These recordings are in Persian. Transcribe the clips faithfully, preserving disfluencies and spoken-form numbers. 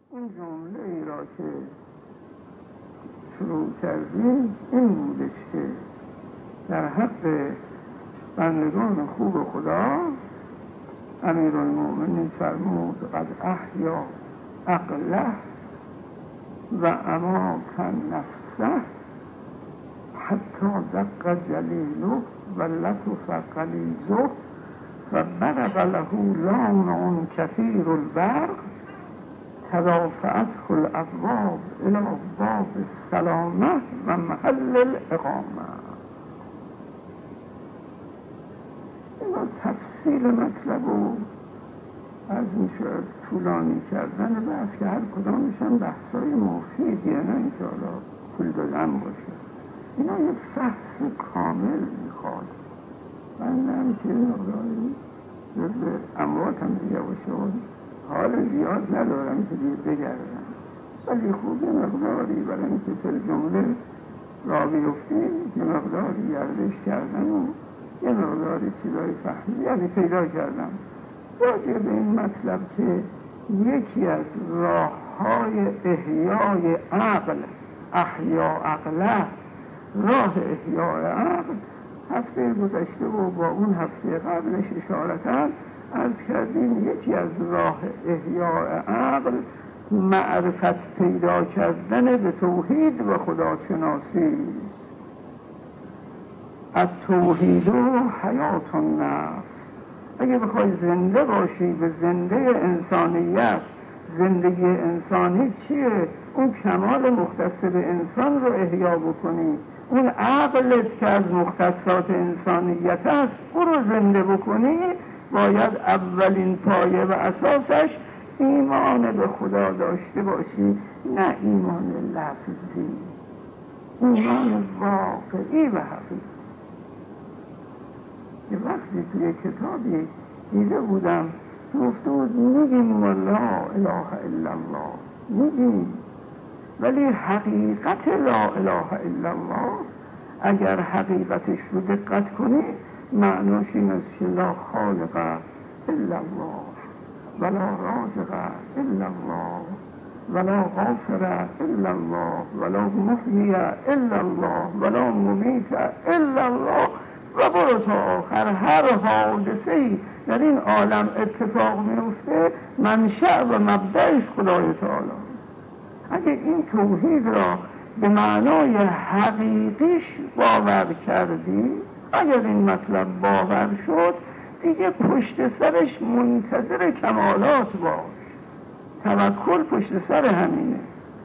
اون جمله ای را که شروع کردیم این بودش که در حق بندگان خوب خدا امیرالمؤمنین فرمود قد احیا عقله و امات نفسه حتی دق جلیله و لطف قلیزه فبرق له لامع کثیر البرق تدافعته الابواب الى باب السلامه و محل الاقامه. اینا تفصیل مطلب و از میشود طولانی کردن بحث که هر کدامشن بحثای مفیدیه، نه اینکه حالا پول دادن باشه. اینا یه فحص کامل میخواد. من هم که مقداری جزو اموات هم دیگه باشه حال زیاد ندارم که دیگه بگردم، ولی خوب یه مقداری برای اینکه فل جمله را بیفتیم یه مقداری گردش کردن و یه مقداری چیزای فهمی یعنی پیدا کردم راجع به این مطلب که یکی از راه های احیای عقل، احیا عقله، راه احیای عقل هفته گذشته و با اون هفته قبلش اشارتاً عرض کردیم یکی از راه احیای عقل معرفت پیدا کردن به توحید و خداشناسی. التوحید و حیات النفس. اگه بخوای زنده باشی به زنده انسانیت، زندگی انسانی چیه؟ اون کمال مختص به انسان رو احیا بکنی، اون عقلت که از مختصات انسانیت است او رو زنده بکنی، باید اولین پایه و اساسش ایمان به خدا داشته باشی، نه ایمان لفظی، ایمان واقعی و حقیقی. یه وقتی توی کتابی دیده بودم گفته بود میگیم لا اله الا الله میگیم، ولی حقیقت لا اله الا الله اگر حقیقتش رو دقت کنی معناش این است که لا خالق الا الله ولا رازق الا الله ولا غافر الا الله ولا محیی الا الله ولا ممیت الا الله و برو تا آخر. هر حادثه‌ای در این عالم اتفاق میفته منشأ و مبدأش خدای تعالی. اگه این توحید را به معنای حقیقیش باور کردی، اگر این مطلب باور شد دیگه پشت سرش منتظر کمالات باش. توکل پشت سر همینه.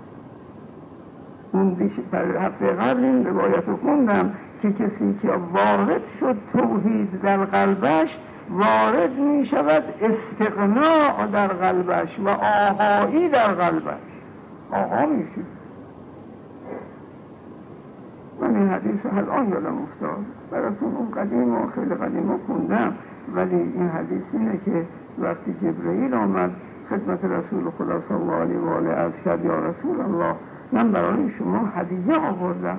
اون دیش پر هفته قبل این روایت رو خوندم که کسی که وارد شد توحید در قلبش وارد می شود استغناء در قلبش و آقایی در قلبش، آقا می شود. من این حدیث الان یادم افتاد براتون، اون قدیم و خیلی قدیم رو خوندم، ولی این حدیث اینه که وقتی جبرئیل آمد خدمت رسول خدا صلی الله علیه و آله عرض کرد یا رسول الله من برای شما هدیه آوردم.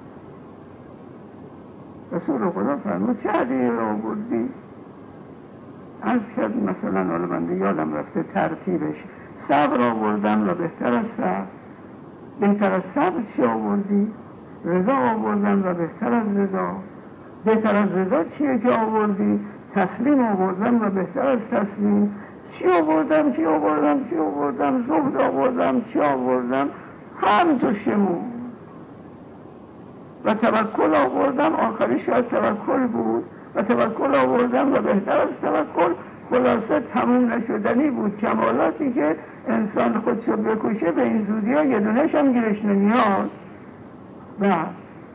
رسول خدا فرمود چه هدیه آوردی؟ عرض کرد مثلا حالا من یادم رفته ترتیبش، صبر آوردم و بهتر از صبر. بهتر از صبر چی آوردی؟ رضا آوردم و بهتر از رضا. بهتر از رضا چیه که آوردی؟ تسلیم آوردم و بهتر از تسلیم. چی آوردم چی آوردم چی آوردم زهد آوردم چی آوردم هم تو شمون. و توکل آوردم، آخری شاید توکل بود و توکل آوردم و بهتر از توکل. خلاصه تموم نشدنی بود کمالاتی که انسان خودشو بکشه به این زودی ها یه دونش هم گیرش نمیاد. بعد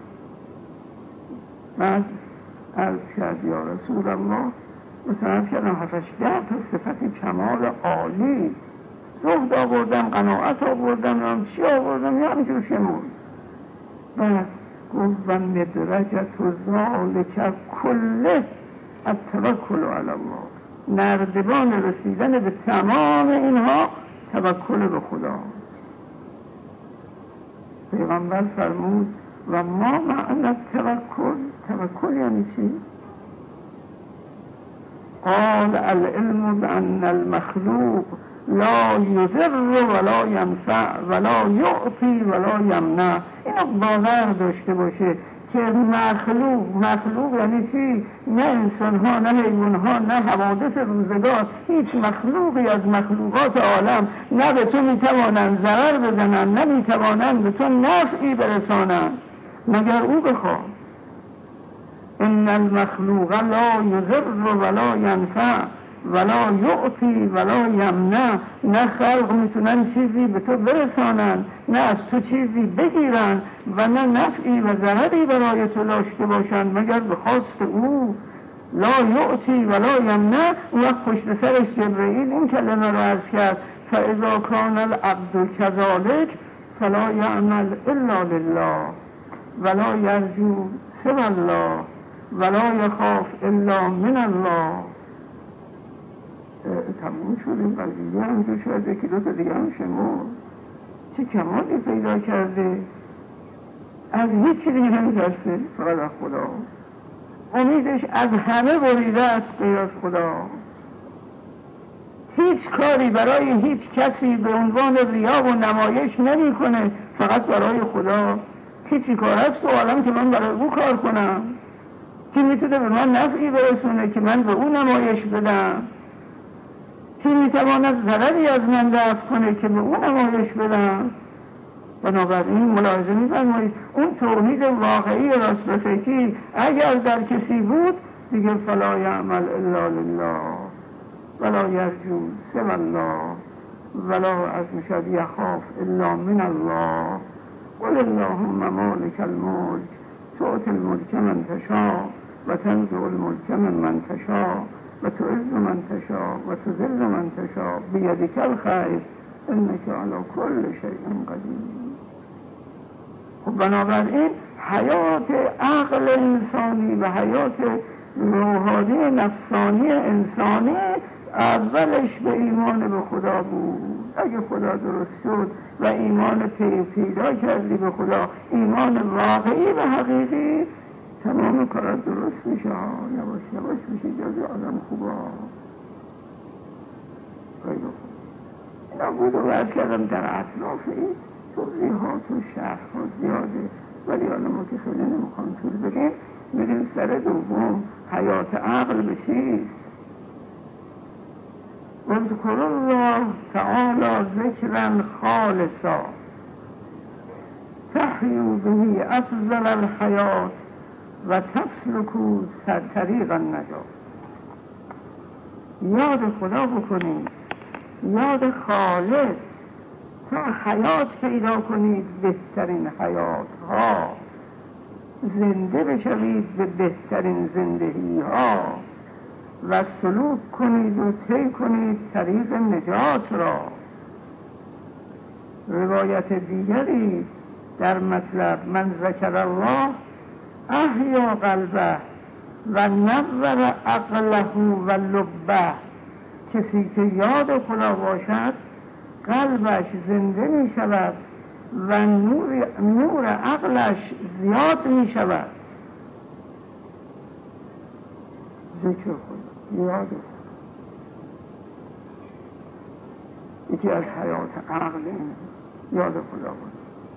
بعد عرض کرد یا رسول الله مثلا عرض کردم هفتش ده تا صفت کمال عالی، زهد آوردم، قناعت آوردم، چی آوردم یا همینجور شمون. بعد گفت و مدرجت و ذالک کله التوکل علی الله. نردبان رسیدن به تمام اینها توکل به خدا. پیغمبر فرمود و ما معنی توکل. توکل یعنی چی؟ قال العلم بأن المخلوق لا یضر ولا ینفع ولا یعطی ولا یمنع. اینو باور داشته باشه که مخلوق مخلوق یعنی چی؟ نه انسان ها، نه حیوان ها، نه حوادث روزگار، هیچ مخلوقی از مخلوقات عالم نه به تو میتوانند ضرر بزنند نه میتوانند به تو نفعی برسانند مگر او بخواد. ان المخلوق لا یضر ولا ینفع ولا یعطی ولا یمنع. نه خلق میتونن چیزی به تو برسانن نه از تو چیزی بگیرن و نه نفعی و ضرری برای تو داشته باشند مگر به خواست او. لا یعطی ولا یمنع. اون وقت پشت سرش جبرئیل این کلمه رو عرض کرد فاذا کان العبد کذلک فلا یعمل الا لله ولا یرجو سوی الله ولا یخاف الا من الله. تموم شد این قضیه. همجور شاید یکی دو تا دیگه هم شما چه کمالی پیدا کرده، از هیچ دیگه نمیترسه، فقط از خدا. امیدش از همه بریده است غیر از خدا. هیچ کاری برای هیچ کسی به عنوان ریا و نمایش نمیکنه، فقط برای خدا. هیچی کار هست تو عالم که من برای او کار کنم؟ کی میتونه به من نفعی برسونه که من به او نمایش بدم؟ کی میتواند ضرری از من دفع کنه که به اون نمایش بدم؟ بنابراین ملاحظه میفرمایید اون توحید واقعی راست رسیتی اگر در کسی بود دیگه فلا یعمل الا لله ولا یرجو سوی الله ولا از میشد یخاف الا من الله. قل اللهم مالک الملک تؤتی الملک من تشاء و تنزع الملک من تشاء و تعز من تشاء و تذل من تشاء بیدک الخیر انک علی کل شیء قدیر. خب بنابراین حیات عقل انسانی و حیات روحانی نفسانی انسانی اولش به ایمان به خدا بود. اگه خدا درست شد و ایمان پی پیدا کردی به خدا، ایمان واقعی و حقیقی، تمام کارات درست میشه. یواش یواش میشه جز آدم خوبا. خیلی خوب. اینا بود و بحث کردم در اطلاف این توضیحات و شرح ها زیاده، ولی حالا ما که خیلی نمیخوام طول بگیم. میریم سر دوم، حیات عقل به چیست؟ اذکر الله تعالی ذکرا خالصا تحیوا به افضل الحیات و تسلکوا طریق النجات. یاد خدا بکنید، یاد خالص، تا حیات پیدا کنید، بهترین حیات ها، زنده بشوید به بهترین زندگی ها و سلوک کنید و طی کنید طریق نجات را. روایت دیگری در مطلب من ذکر الله احیا قلبه و نور عقله و لبه. کسی که یاد خدا باشد قلبش زنده می شود و نور, نور عقلش زیاد می شود. ذکر خدا، یاد خدا یکی از حیات عقل این یاد خدا بود.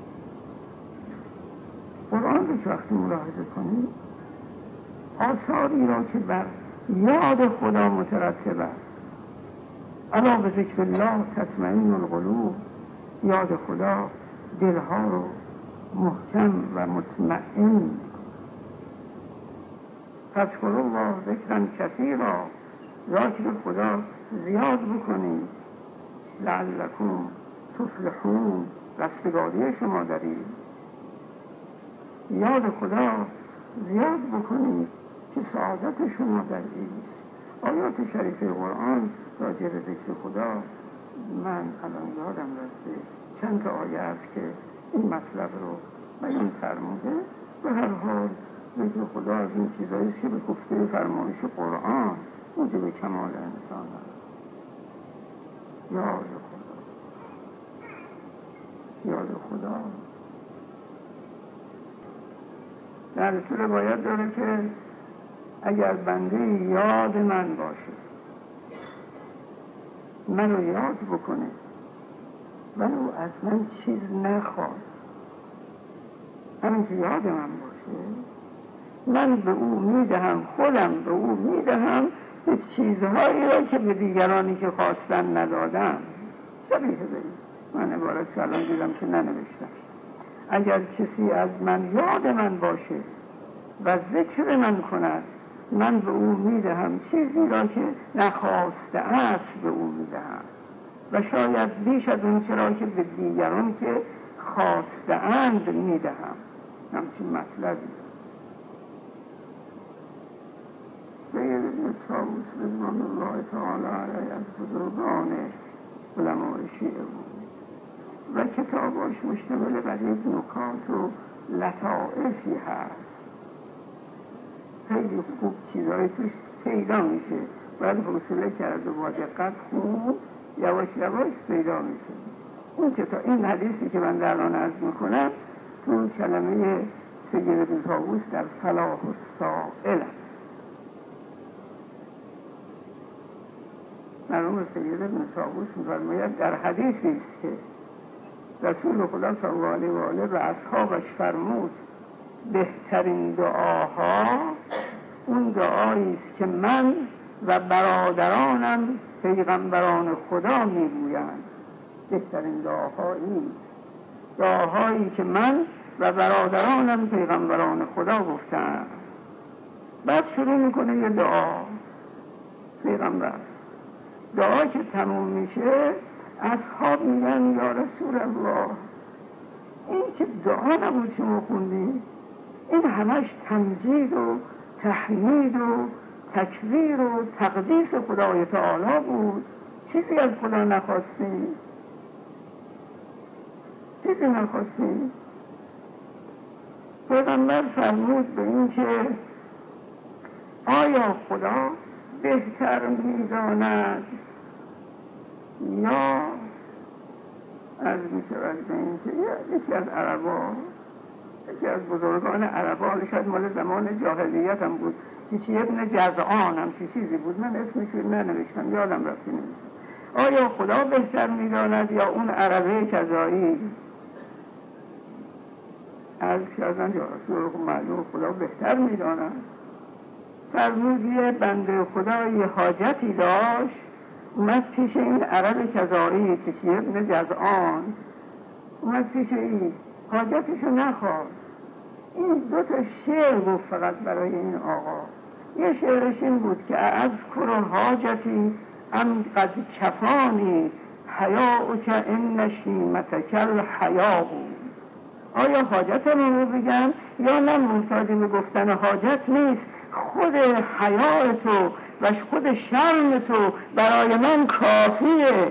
قرآن رو که وقتی ملاحظه کنید آثاری را که بر یاد خدا مترتب است. الا به ذکر الله تطمئن القلوب. یاد خدا دلها رو محکم و مطمئن. فاذکروا الله ذکرا کثیرا. ذکر خدا زیاد بکنید. لعلکم تفلحون. رستگاری شما دارید. یاد خدا زیاد بکنید که سعادت شما در ایست. آیات شریفه قرآن راجع به ذکر خدا من الان یادم رفته چند تا آیه است که این مطلب رو بیان فرموده. به هر حال ذکر خدا از این چیزایی است که به گفته فرمایش قرآن موجب کمال انسان است. یاد خدا، یاد خدا. در طول روایت داره که اگر بنده یاد من باشه منو یاد بکنه ولی او از من چیز نخواد، همین که یاد من باشه من به او میدهم، خودم به او میدهم به چیزهایی را که به دیگرانی که خواستن ندادم. شبیه به این من عبارت الان دیدم که ننوشتم. اگر کسی از من یاد من باشه و ذکر من کند من به او میدهم چیزی را که نخواسته است به او میدهم و شاید بیش از اون چرا که به دیگران که خواسته اند میدهم. همچین مطلبی سید ابن طاووس رضوان الله تعالی علیه از بزرگان علماء شیعه بود و کتاباش مشتمل بر یک نکات و لطائفی هست. خیلی خوب چیزهای توش پیدا میشه، باید حوصله کرد و با دقت خوب یواش یواش پیدا میشه. اون کتاب این حدیثی که من در آن عرض میکنم تو کلمه سید ابن طاووس در فلاح السائل است. مرحوم سید ابن طاووس می‌فرماید در حدیثی است که رسول خدا صلی الله علیه و آله به اصحابش فرمود بهترین دعاها اون دعایی است که من و برادرانم پیغمبران خدا میگویند. بهترین دعاها این دعاهایی که من و برادرانم پیغمبران خدا گفتند. بعد شروع میکنه یه دعا پیغمبر. دعا که تموم میشه اصحاب میگن یا رسول الله این که دعا نبود شما خوندی، این همش تمجید و تحمید و تکبیر و تقدیس خدای تعالی بود، چیزی از خدا نخواستی، چیزی نخواستی. پیغمبر فرمود به این که آیا خدا بهتر میداند یا از میشود به این که یکی از عربا یکی از بزرگان عربا، شاید مال زمان جاهلیت هم بود، چیچی ابن جزعان هم چی چیزی بود، من اسمش رو ننوشتم یادم رفت نوشتم. آیا خدا بهتر میداند یا اون عربه کذایی؟ عرض کردن یا رسول الله معلوم خدا بهتر میداند. فرمود یه بنده خدا یه حاجتی داشت، اومد پیش این عرب کذایی چیچی ابن جزعان، اومد پیش این حاجتشو نخواست. این دو تا شعر گفت فقط برای این آقا. یه شعرش این بود که از کرو حاجتی ام قد کفانی حیاء که ان نشیمتک الحیاء. آیا حاجت رو بگم یا نه؟ محتاج به گفتن حاجت نیست، خود حیاء تو و خود شرم تو برای من کافیه.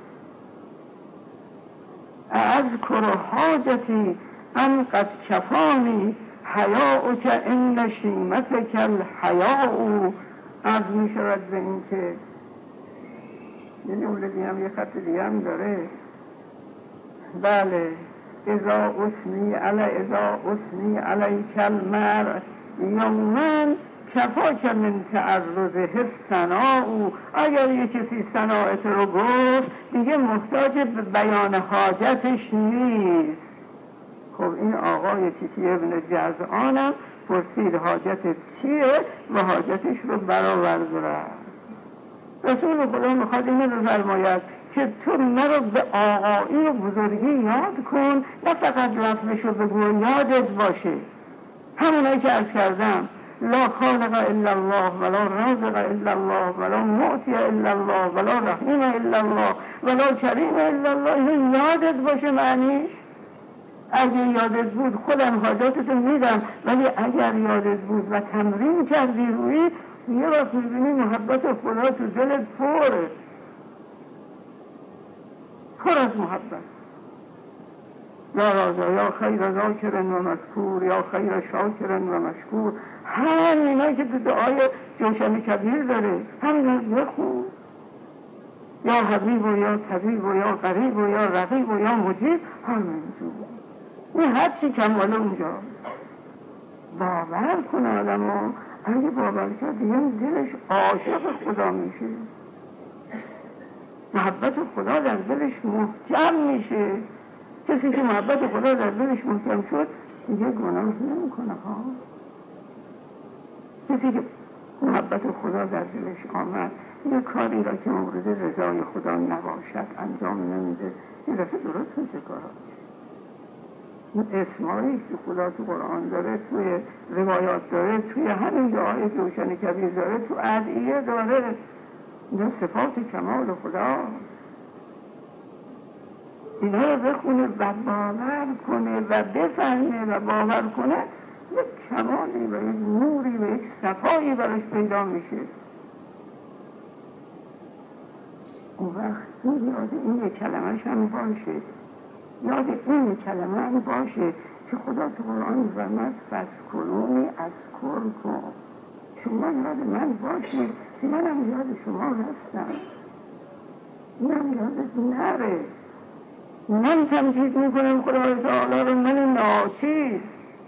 اذکر حاجتی ام قد کفانی حیاء که ان نشیمتک الحیاء. عرض می شود به این که یه جمله دیگه هم یه خط دیگه هم داره. بله اذا اسنی علی اذا اسنی علیک المرء یوما کفاک من تعرضه ثناء. اگر یک کسی ثناءت رو گفت دیگه محتاج به بیان حاجتش نیست. خب این آقای چیچی ابن جزعانم پرسید حاجتت چیه و حاجتش رو برآورد رفت. رسول خدا میخواد اینو بفرماید که تو مرا به آقایی و بزرگی یاد کن، نه فقط لفظشو بگو، یادت باشه. همونایی که عرض کردم لا خالق الا الله ولا رازق الا الله ولا معطی الا الله ولا رحیم الا الله ولا کریم الا الله. اینو یادت باشه معنیش. اگه یادت بود خودم حاجاتتو میدم، ولی اگر یادت بود و تمرین کردی روی، یه وقت میبینی محبت خدا تو دلت پره، پر از محبت. یا رازا یا خیر ذاکر و مذکور یا خیر شاکر و مشکور. همین اینا که تو دعای جوشن کبیر داره همین از بخون. یا حبیب و یا طبیب و یا قریب و یا رقیب و یا مجیب، همین جو این هر چی کماله اونجاست. باور کن آدم ها، اگه باور کرد دیگه دلش عاشق خدا میشه. محبت خدا در دلش محکم میشه. کسی که محبت خدا در دلش محکم شد دیگه گناه نمیکنه ها. کسی که محبت خدا در دلش آمد یه کاری را که مورد رضای خدا نباشد انجام نمیده، این دفعه درست میشه کارا. این اسمایی که خدا تو قرآن داره، توی روایات داره، توی همین دعای روشن کبیر داره، تو ادعیه داره، اینا صفات کمال خداست. اینا رو بخونه و باور کنه و بفهمه و باور کنه، یک کمالی و یک نوری و یک صفایی براش پیدا میشه. اون وقت این یاد این یک کلمهش هم باشه، یاد این یک کلمه هم باشه که خدا تو قرآن می‌فرماد فذکرونی اذکرکم، شما یاد من باشید که منم یاد شما هستم. اینم یادت نره. من تمجید میکنم خدای تعالی رو، من ناچیز،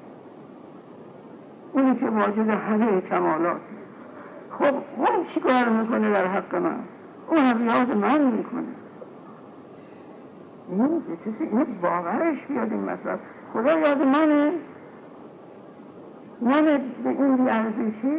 اونی که واجد همه کمالاته. خب اون چی کار میکنه در حق من؟ اون هم یاد من میکنه. این کسی این باورش بیاد این مطلب، خدا یاد منه، من به این بیارزشی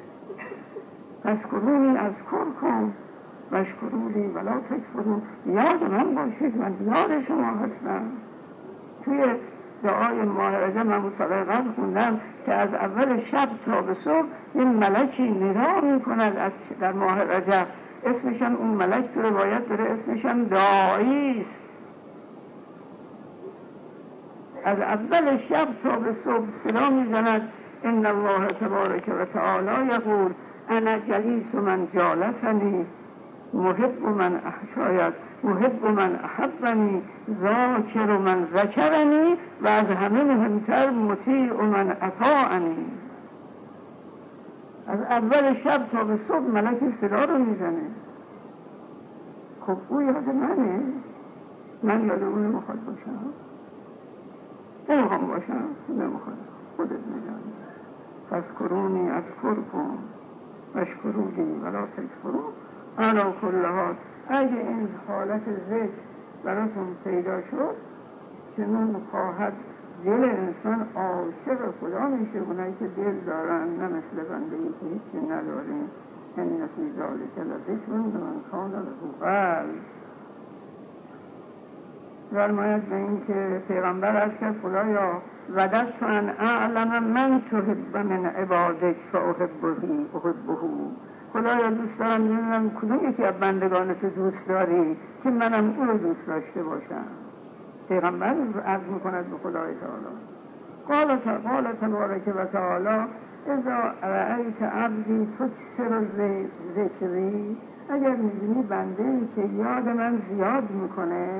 اذکرونی اذکرکم واشکروا ولا تکفرون، یاد من باشید، من یاد شما هستم. توی دعای ماه رجب من مصالحه قبل خوندم که از اول شب تا به صبح یه ملکی ندا میکند از در ماه رجب، اسمشم اون ملک تو روایت داره اسمشم داعی است. از اول شب تا به صبح صدا میزند ان الله تبارک و تعالی یقول انا جلیس من جالسنی محب من شاید محب من احبنی ذاکر من ذکرنی و از همه مهمتر مطیع من اطاعنی. از اول شب تا به صبح ملک صدا رو میزنه. خب او یاد منه، من یاد اون نمیخواد باشم، نمیخوام باشم، نمیخواد، خودت میدانی. فذکرونی اذکرکم واشکروا لی ولا تکفرون. علی کل حال اگه این حالت ذکر براتون پیدا شد، چنون خواهد دل انسان عاشق خدا میشه. اونایی که دل دارن، نه مثل بنده ای که هیچی نداریم. ان فی ذلک لذکر لمن کان له قلب. فرماید به این که پیغمبر عرض کرد خدایا وددت ان اعلم من تحب من عبادک فاحبه احبه. خدایا دوست دارم ببینم کدوم یکی از بندگان تو دوست داری که منم او رو دوست داشته باشم. پیغمبر عرض میکند به خدای تعالی. قال قال تبارک و تعالی اذا رأیت عبدی تکثر ذکری، اگر میبینی بنده ای که یاد من زیاد میکنه،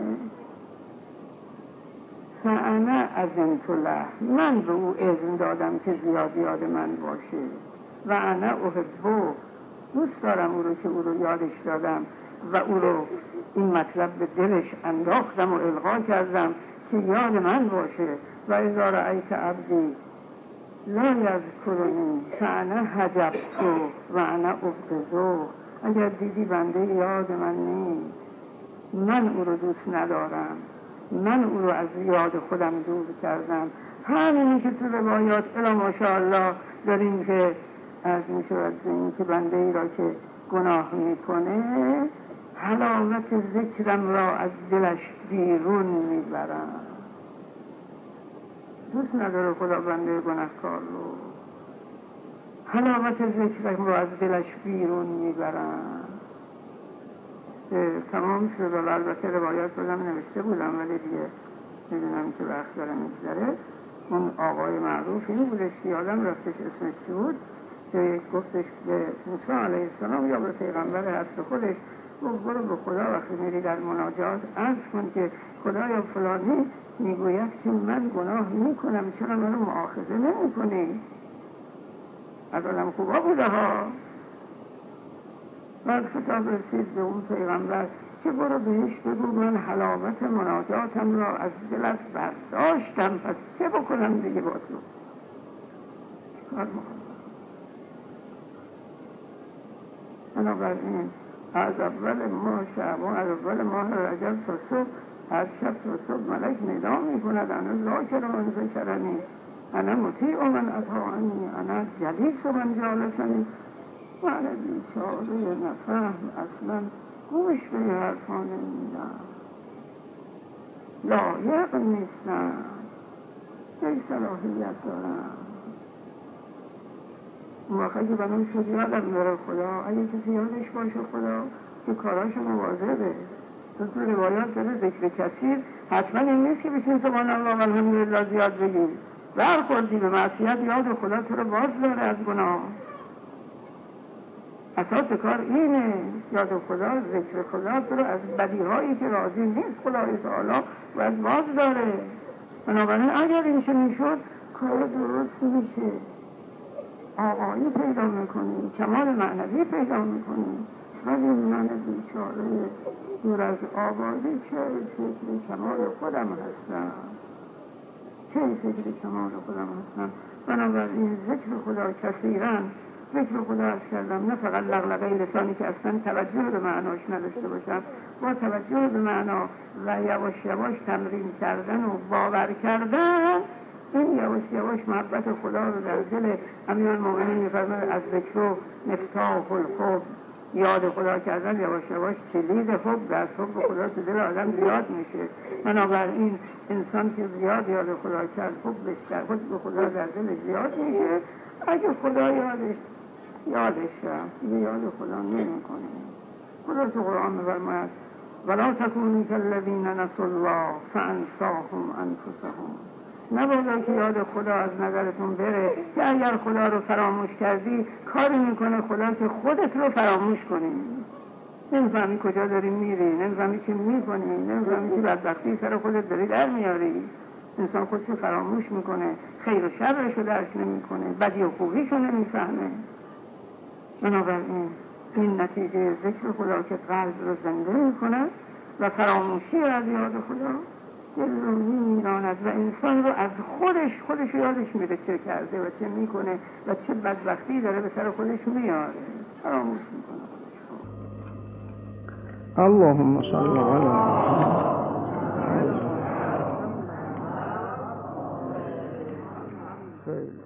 فانا اذنت له، من به او اذن دادم که زیاد یاد من باشه. و انا احبه، دوست دارم او رو که او رو یادش دادم و او رو این مطلب به دلش انداختم و القا کردم که یاد من باشه. و اذا رأیت عبدی لا یذکرنی فانا حجبته و انا ابغضه، اگر دیدی بنده یاد من نیست، من او رو دوست ندارم، من او رو از یاد خودم دور کردم. همینی که تو روایات الا ماشاءالله داریم که از می شود به این که بنده ای را که گناه میکنه حلاوت ذکرم را از دلش بیرون میبرم. دوست نداره خدا بنده گناهکار رو، حلاوت ذکرم را از دلش بیرون میبرم. تمام شد. و البته روایات بودم نوشته بودم ولی دیگه میدونم که وقت داره میگذره. اون آقای معروف این بودش که یادم رفتش اسمش چی بود، که گفتش به موسی علیه السلام یا به پیغمبر هست خودش، گفت برو به خدا وقتی میری در مناجات عرض کن که خدایا فلانی میگوید که من گناه میکنم، چرا منو مؤاخذه نمی کنی؟ از آدم خوبا بوده ها. بعد خطاب رسید به اون پیغمبر که برو بهش بگو من حلاوت مناجاتم را از دلت برداشتم، پس چه بکنم دیگه با تو؟ چه کار میکنم؟ بنابراین از اول ماه شعبان، از اول ماه رجب تا صبح، هر شب تا صبح ملک ندا میکند انا ذاکر من ذکرنی انا مطیع من اطاعنی انا جلیس من جالسنی. من بیچاره نفهم اصلا گوش به حرفا نمیدم، لایق نیستم، چه صلاحیت دارم. اون وقت که بنام شد یادم بره خدا، اگه کسی یادش باشه خدا که کاراش مواظبه. تو تو روایات داره ذکر کثیر، حتما این نیست که بشین سبحان الله و الحمدلله زیاد بگیم. برخوردی به معصیت، یاد خدا تو رو باز داره از گناه. اساس کار اینه، یاد خدا، ذکر خدا تو رو از بدیهایی که راضی نیست خدای تعالی باید باز داره. بنابراین اگر این چنین شد کار درست میشه، آقایی پیدا میکنی، کمال معنوی پیدا میکنی. ولی من بیچاره دور از آبادی چه فکر کمال خودم هستم، چه فکر کمال خودم هستم. بنابراین ذکر خدا کثیرا، ذکر خدا عرض کردم، نه فقط لغلقه لسانی که اصلا توجه به معناش نداشته باشم، با توجه به معنا و یواش یواش تمرین کردن و باور کردن، این یواش یواش محبت خدا رو در دل امیرالمومنین می‌فرماید از ذکر و مفتاح الحب، یاد خدا کردن یواش یواش کلید حب، از حب خدا تو دل آدم زیاد میشه. بنابراین انسان که زیاد یاد خدا کرد، حبش در حب خدا در دل زیاد میشه. اگه خدا یادش یادش رفت دیگه یاد خدا نمی‌کنه. خدا تو قرآن می‌فرماید ولا تکونوا کالذین نسوا الله فانساهم انفسهم. نباید که یاد خدا از نظرتون بره که اگر خدا رو فراموش کردی کاری میکنه خدا که خودت رو فراموش کنی. نمیفهمی کجا داری میری، نمیفهمی چی میکنی، نمیفهمی چی بدبختی سر خودت داری در میاری. انسان خودش رو فراموش میکنه، خیر و شرش رو درک نمیکنه، بدی و خوبیش رو نمیفهمه. بنابراین این نتیجه ذکر خدا که قلب رو زنده میکنه و فراموشی از یاد خدا دل رو میراند و انسان رو از خودش خودش رو یادش میره چه کرده و چه میکنه و چه بدبختی داره به سر خودش میاره، فراموش میکنه خودش. اللهم صل علی محمد.